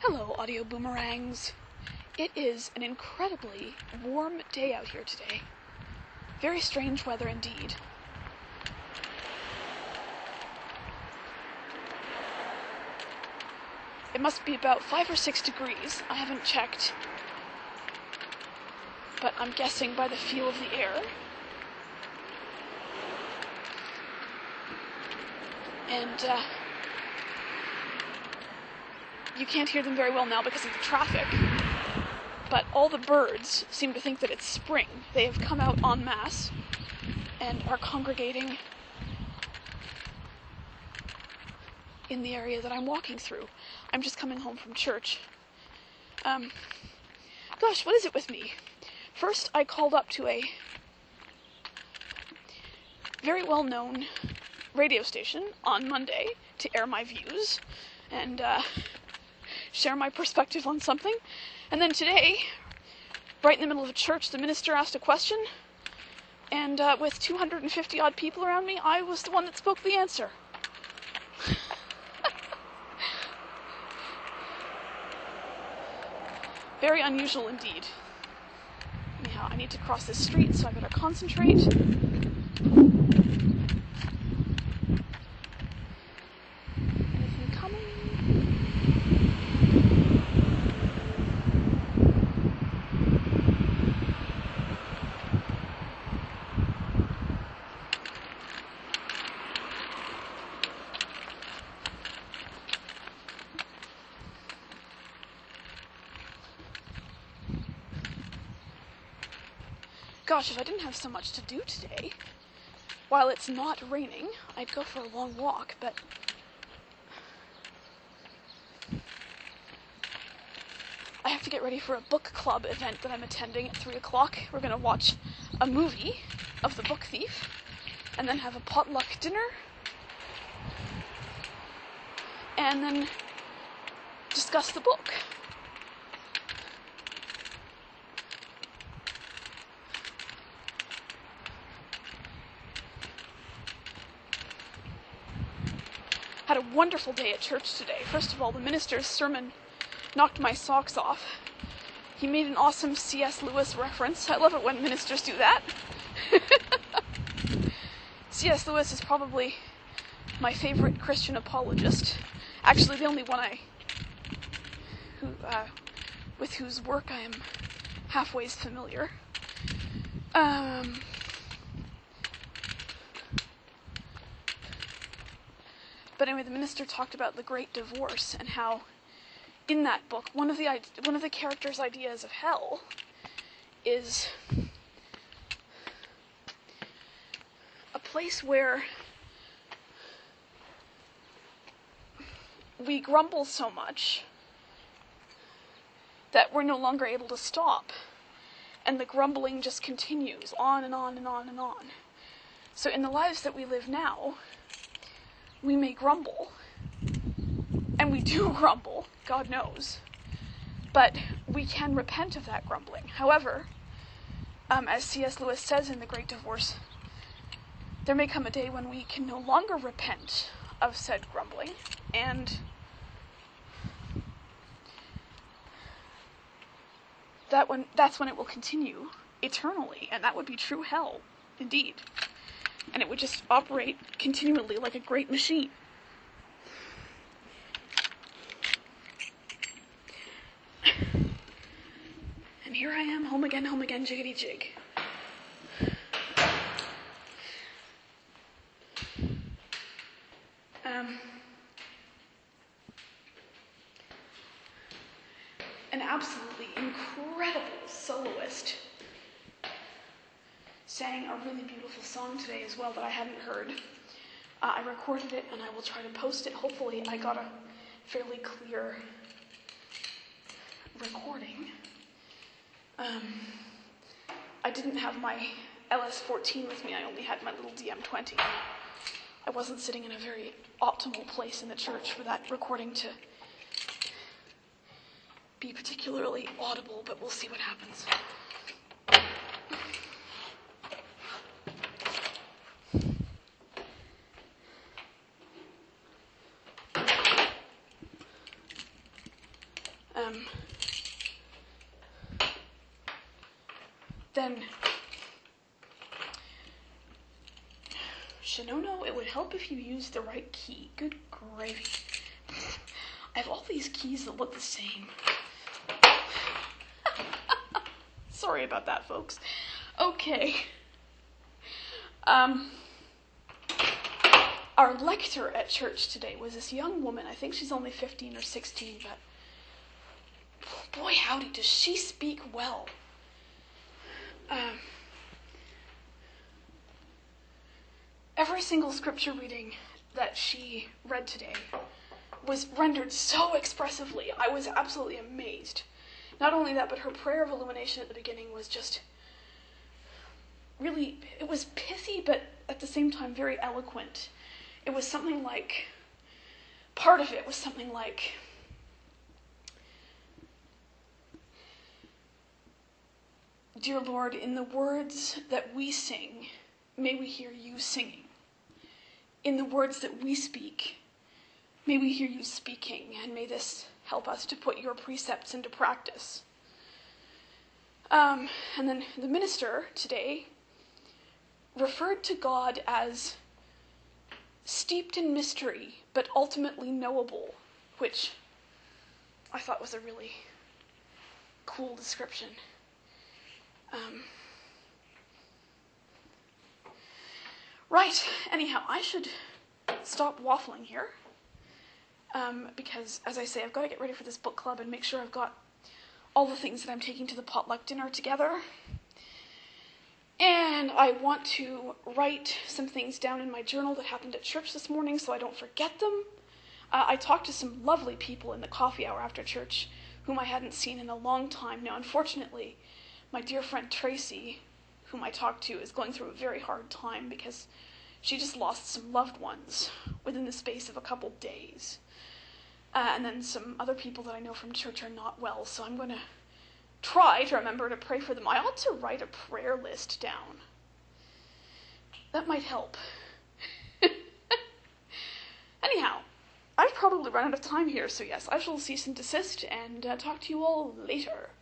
Hello, audio boomerangs. It is an incredibly warm day out here today. Very strange weather indeed. It must be about 5 or 6 degrees. I haven't checked, but I'm guessing by the feel of the air. And you can't hear them very well now because of the traffic, but all the birds seem to think that it's spring. They have come out en masse and are congregating in the area that I'm walking through. I'm just coming home from church. Gosh, what is it with me? First, I called up to a very well-known radio station on Monday to air my views and share my perspective on something. And then today, right in the middle of a church, the minister asked a question, and with 250 odd people around me, I was the one that spoke the answer. Very unusual indeed. Anyhow, I need to cross this street, so I better concentrate. Anything coming? Gosh, if I didn't have so much to do today, while it's not raining, I'd go for a long walk, but I have to get ready for a book club event that I'm attending at 3 o'clock. We're going to watch a movie of The Book Thief, and then have a potluck dinner, and then discuss the book. Had a wonderful day at church today. First of all, the minister's sermon knocked my socks off. He made an awesome C.S. Lewis reference. I love it when ministers do that. C.S. Lewis is probably my favorite Christian apologist. Actually, the only one with whose work I am halfway familiar. But anyway, the minister talked about the Great Divorce and how, in that book, one of the characters' ideas of hell is a place where we grumble so much that we're no longer able to stop, and the grumbling just continues on and on and on and on. So in the lives that we live now, we may grumble, and we do grumble, God knows, but we can repent of that grumbling. However, as C.S. Lewis says in The Great Divorce, there may come a day when we can no longer repent of said grumbling, and that's when it will continue eternally, and that would be true hell, indeed. And it would just operate continually like a great machine. And here I am, home again, jiggity jig. An absolutely incredible soloist sang a really beautiful song today as well that I hadn't heard. I recorded it and I will try to post it. Hopefully I got a fairly clear recording. I didn't have my LS14 with me, I only had my little DM20. I wasn't sitting in a very optimal place in the church for that recording to be particularly audible, but we'll see what happens. then Shinono, it would help if you used the right key. Good gravy. I have all these keys that look the same. Sorry about that, folks. Okay. Our lector at church today was this young woman. I think she's only 15 or 16, but boy howdy, does she speak well. Every single scripture reading that she read today was rendered so expressively. I was absolutely amazed. Not only that, but her prayer of illumination at the beginning was just really, it was pithy, but at the same time very eloquent. It was something like, part of it was something like, "Dear Lord, in the words that we sing, may we hear you singing. In the words that we speak, may we hear you speaking, and may this help us to put your precepts into practice." And then the minister today referred to God as steeped in mystery, but ultimately knowable, which I thought was a really cool description. Right, anyhow, I should stop waffling here, because, as I say, I've got to get ready for this book club and make sure I've got all the things that I'm taking to the potluck dinner together. And I want to write some things down in my journal that happened at church this morning so I don't forget them. I talked to some lovely people in the coffee hour after church whom I hadn't seen in a long time. Now, unfortunately, my dear friend Tracy, whom I talked to, is going through a very hard time because she just lost some loved ones within the space of a couple days. And then some other people that I know from church are not well, so I'm going to try to remember to pray for them. I ought to write a prayer list down. That might help. Anyhow, I've probably run out of time here, so yes, I shall cease and desist and talk to you all later.